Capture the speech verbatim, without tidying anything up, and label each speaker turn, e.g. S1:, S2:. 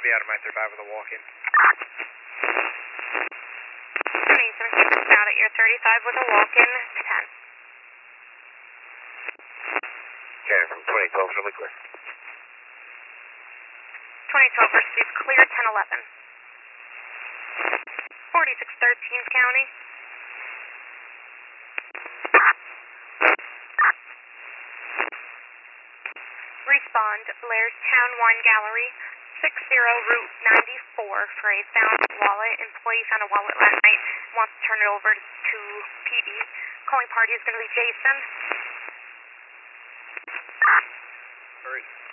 S1: be out of my thirty-five with a walk-in.
S2: twenty seventeen out at your thirty-five with a walk-in, ten.
S1: Okay, from twenty twelve, really clear.
S2: twenty twelve received clear, ten eleven. forty-six thirteen County. Respond, Blairstown one Gallery, six zero Route ninety-four for a found wallet. Employee found a wallet last night, wants to turn it over to P D. Calling party is going to be Jason.
S1: Hurry.